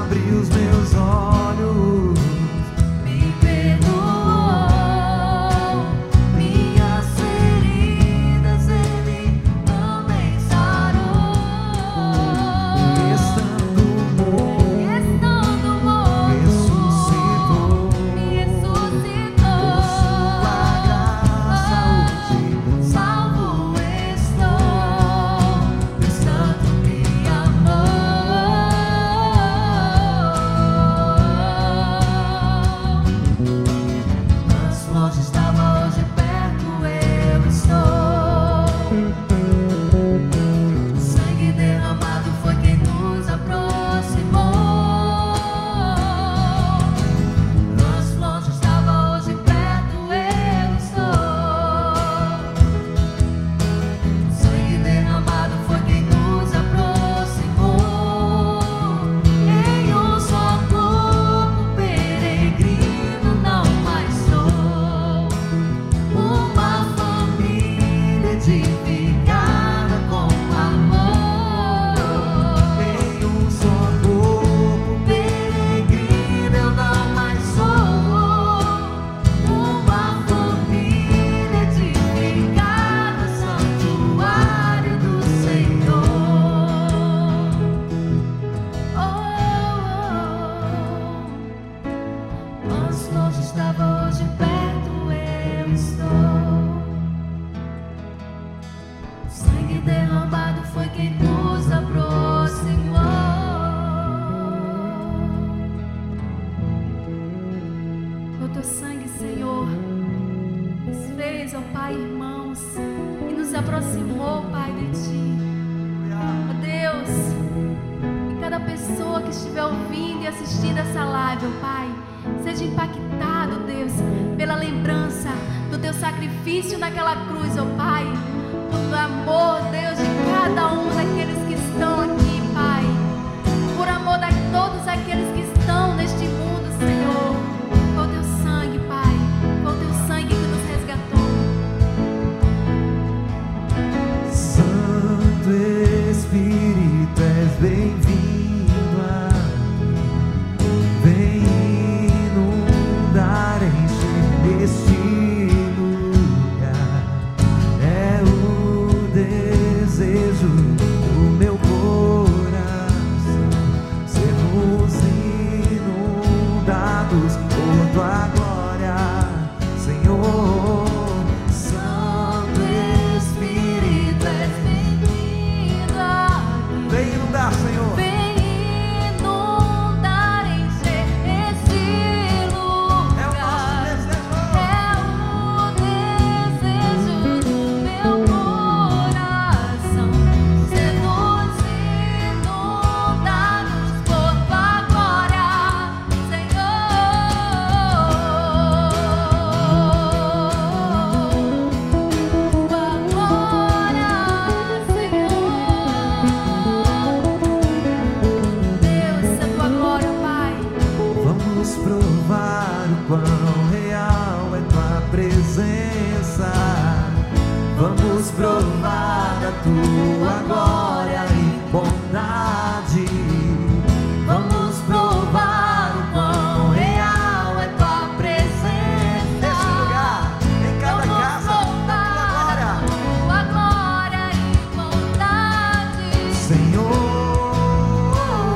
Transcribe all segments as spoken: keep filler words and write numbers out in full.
abriu os meus olhos, me perdoou, minhas feridas Ele também sarou. estando morto, Estando morto, ressuscitou. me ressuscitou. Por sua graça hoje Salvo estou, Deus tanto me amou. Antes longe estava, hoje perto eu estou. O sangue derramado foi quem nos aproximou. Antes longe estava, hoje perto eu estou. O sangue derramado foi quem nos aproximou. Em um só corpo peregrino não mais sou. Uma família edificada com amor. Em um só corpo, Peregrino eu não mais sou. Uma família edificada, santuário do Senhor. Oh, oh, oh. Antes longe estava, hoje perto eu estou. O sangue derramado foi quem nos aproximou. O teu sangue, Senhor, nos fez, ó Pai, irmãos, e nos aproximou, Pai, de Ti. Ó Deus, e cada pessoa que estiver ouvindo e assistindo essa live, ó Pai, seja impactado, Deus, pela lembrança do Teu sacrifício naquela cruz, ó Pai, do amor, Deus, de cada um daqueles que estão aqui, Pai, por amor de todos aqueles que estão neste mundo, Senhor. Com o Teu sangue, Pai, com o Teu sangue que nos resgatou. Santo Espírito, és bem-vindo aqui. Vem inundar, encher este lugar. É o desejo do meu coração, sermos inundados por Tua glória, Senhor. Santo Espírito, és bem-vindo aqui. Vem inundar, Senhor. Vem inundar, encher este É o nosso lugar. desejo. É o desejo do meu coração, sermos inundados por Tua glória, Senhor. Tua glória, Senhor. Deus, a Tua glória, Pai. Vamos provar o quão real é Tua presença. Vamos provar da Tua glória e bondade. Vamos provar o quão real é Tua presença. Nesse lugar, em cada Vamos casa, da Tua glória, Tua glória e bondade. Senhor.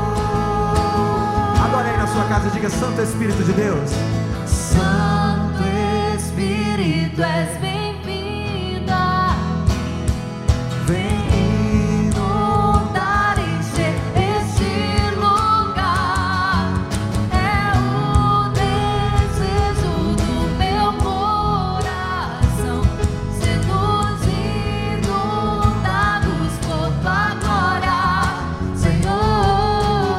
Agora aí na sua casa, diga: Santo Espírito de Deus. Santo Espírito, és bem-vindo aqui. Vem Inundar, encher este lugar. É o desejo do meu coração, sermos inundados por Tua glória, Senhor.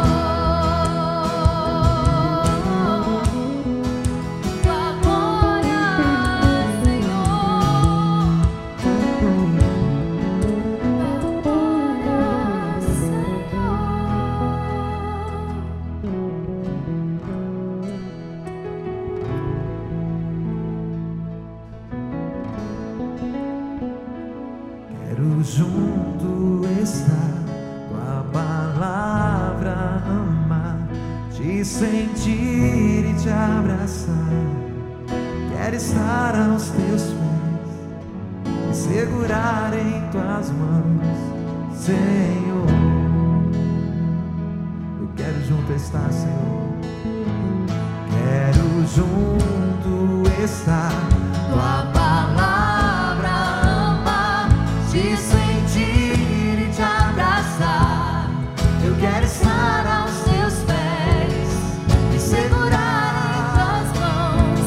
Tua glória, Quero junto estar, Tua palavra amar, sentir e te abraçar. Quero estar aos teus pés e segurar em tuas mãos, Senhor. Eu quero junto estar, Senhor. Quero junto estar. Tua palavra amar, te sentir e te abraçar. Eu quero estar aos teus pés e segurar em tuas mãos,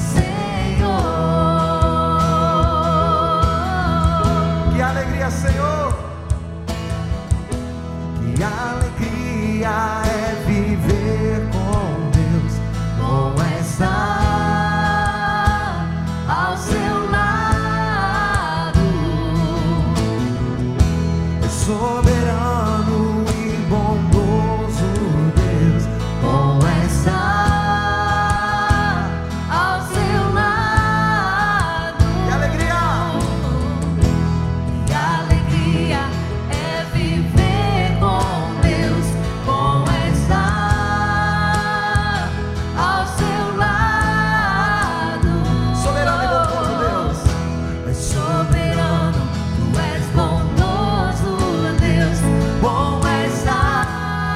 Senhor. Que alegria, Senhor. Que alegria é viver com Deus. Bom é estar ao seu lado. É soberano e bondoso Deus. Bom é estar ao seu lado. Que alegria! Que alegria é viver com Deus. Bom é estar ao seu lado. Soberano e bondoso Deus. É soberano, tu és bondoso Deus. Bom é estar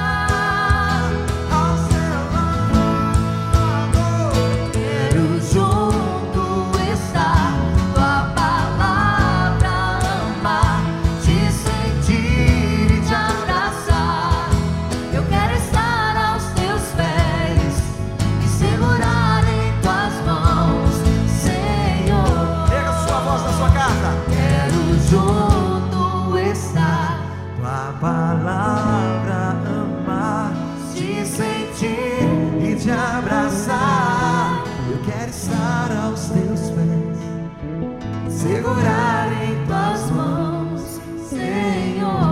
ao seu lado. Quero junto estar, tua palavra amar, te sentir e te abraçar. Eu quero estar aos teus pés e segurar em tuas mãos, Senhor. Pega sua voz na sua casa. Quero junto estar, tua palavra amar, te sentir e te abraçar. Eu quero estar aos teus pés e segurar em tuas mãos, Senhor.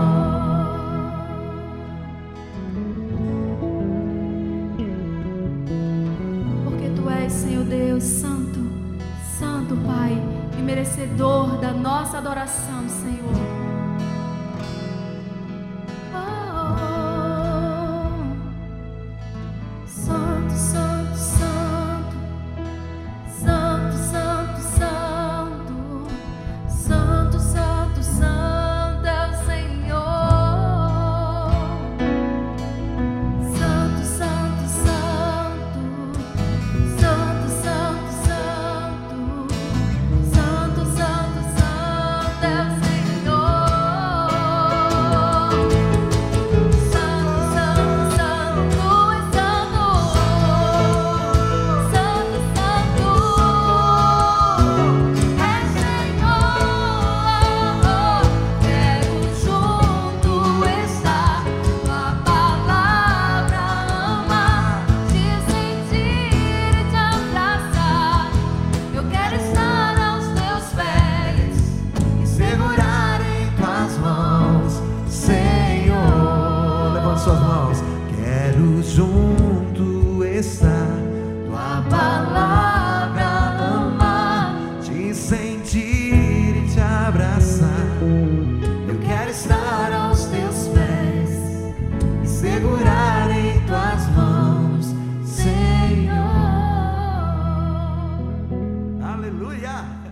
Porque tu és, Senhor Deus, santo, santo, Pai, e merecedor da nossa adoração, Senhor. Oh, santo, santo, santo, santo, santo, santo, santo, santo, santo é o Senhor. Santo, santo, santo, santo, santo, santo, santo, santo, santo é o suas mãos. Quero junto estar, tua palavra amar, te sentir e te abraçar. Eu quero estar aos teus pés e segurar em tuas mãos, Senhor. Aleluia!